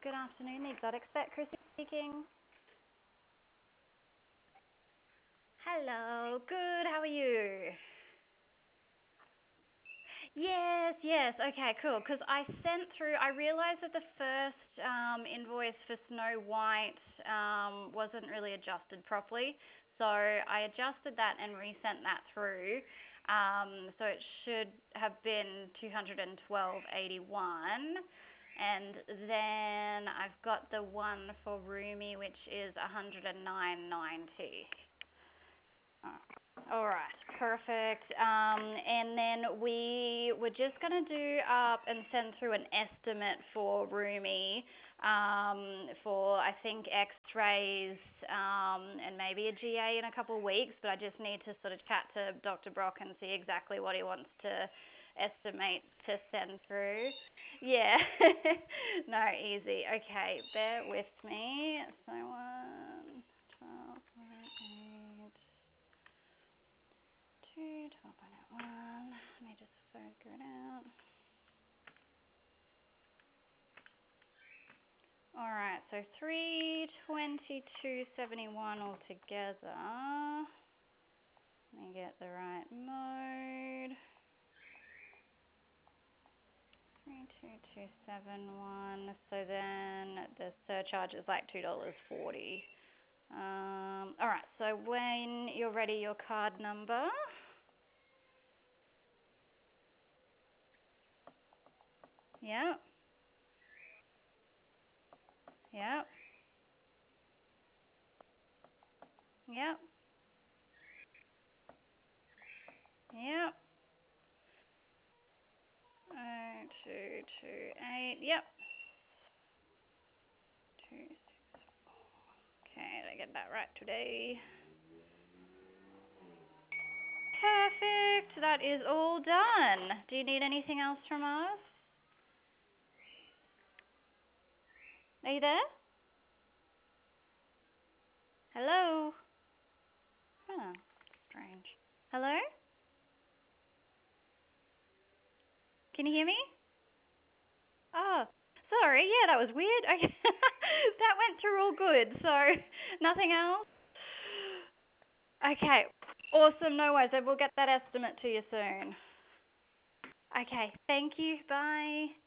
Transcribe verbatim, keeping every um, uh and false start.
Good afternoon, the Exotic Spec, Chrissy speaking. Hello, good, how are you? Yes, yes, okay, cool. Because I sent through, I realised that the first um, invoice for Snow White um, wasn't really adjusted properly. So I adjusted that and resent that through. Um, so it should have been two hundred twelve eighty-one. And then I've got the one for Rumi, which is one hundred nine ninety. All right, perfect. Um, and then we were just going to do up and send through an estimate for Rumi um, for, I think, x-rays um, and maybe a G A in a couple of weeks, but I just need to sort of chat to Doctor Brock and see exactly what he wants to estimate to send through. Yeah, no, easy. Okay, bear with me. So one, twelve, eight. Two, twelve point oh one. Let me just figure it out. All right, so three twenty-two seventy-one altogether. Let me get the right mode. three two two seven one. So then the surcharge is like two dollars forty. Um, all right, so when you're ready, your card number. Yep, yep, yep, yep. Oh, two, two, eight. Yep. Two, six. Okay, did I get that right today? Perfect. That is all done. Do you need anything else from us? Are you there? Hello? Huh. Strange. Hello? Can you hear me? Oh, sorry. Yeah, that was weird. Okay. That went through all good. So, nothing else? Okay. Awesome. No worries. We'll get that estimate to you soon. Okay. Thank you. Bye.